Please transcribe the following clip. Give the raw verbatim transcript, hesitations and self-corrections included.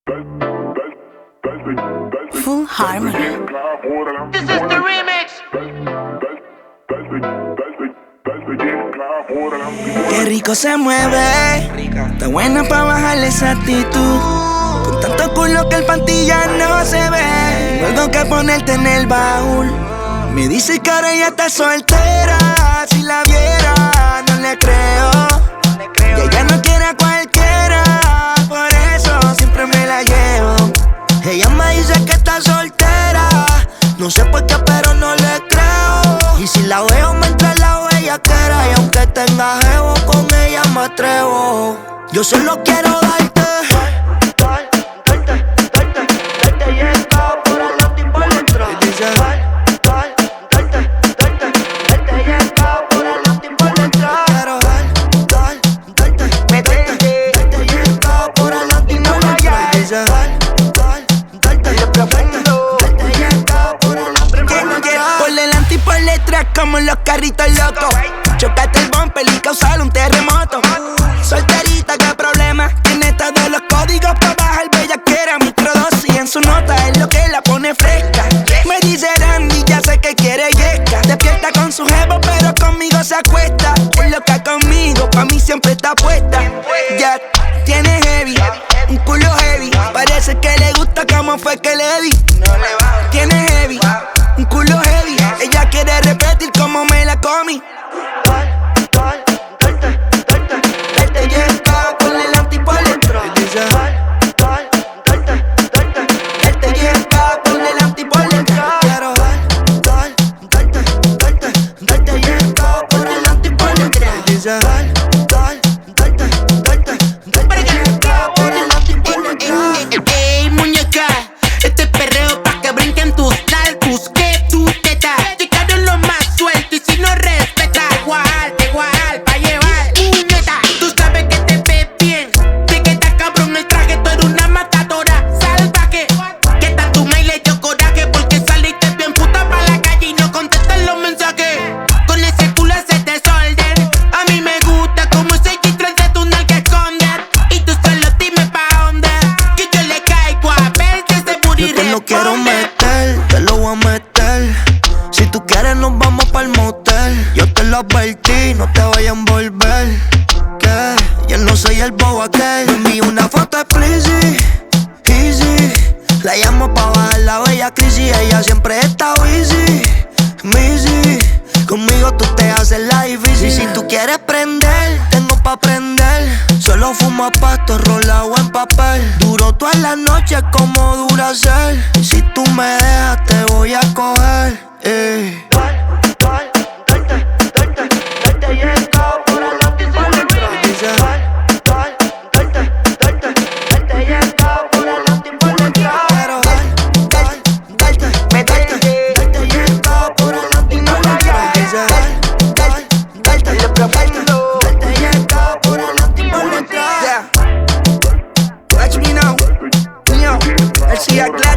Full Harmony. This is the remix. Qué rico se mueve, está buena pa' bajarle esa actitud. Con tanto culo que el panty ya no se ve. Luego que ponerte en el baúl. Me dice que ahora ella está soltera. Si la viera, no le creo. Que ella no quiere a cualquiera. Por eso siempre me la llevo. Ella me dice que está soltera. No sé por qué, pero no le creo. Y si la veo, me entra la bellaquera. Y aunque tenga jevo, con ella me atrevo. Yo solo quiero darte. Como los carritos locos. Chocaste el bumper y causaste un terremoto. Solterita, qué problema. Tiene todos los códigos para bajar bellaquera. Microdosis en su nota es lo que la pone fresca. Me dice Randy, ya sé que quiere yesca. Despierta con su jevo, pero conmigo se acuesta. Es loca conmigo, pa' mí siempre está puesta. Ya tiene heavy, un culo heavy. Parece que le gusta como fue que le di. Tiene heavy, un culo heavy. Ella quiere repetir como me la comí. Darte yesca, ponle el anti por dentro. Darte yesca, ponle el anti por dentro. Quiero darte, darte, darte yesca, ponle el anti por dentro. Darte, darte, darte yesca, ponle el anti por dentro. Ey, muñeca, este es perreo pa' que brinquen tus nalgus. Que tu teta, llegaron los más sueltos. Y si no respetas, igual, igual, pa' llevar. Puñeta, tú sabes que te ves bien. Te queda cabrón el traje, tú eres una matadora salvaje. Que tal tu mail le dio coraje porque saliste bien puta pa' la calle y no contestas los mensajes. Con ese culo ese desorden, a mí me gusta como ese gistral de tu nalga esconde. Y tú solo dime pa' dónde, que yo le caigo a ver si ese booty Yo te lo responde. quiero meter, te lo voy a meter. Si tú quieres nos vamos pa'l motel. Yo te lo advertí, no te vayas a envolver. Que yo no soy el bobo aquel. Me envío una foto explicit, easy. La llamo pa' bajar la bella crisis. Ella siempre está busy, busy. Conmigo tú te haces la difícil. Si tú quieres prender, tengo pa' prender. Solo fumo pasto rolado en papel. Duro todas las noches como dura ser. Si tú me dejas te voy a coger, eh. Watch me now, yo, el C I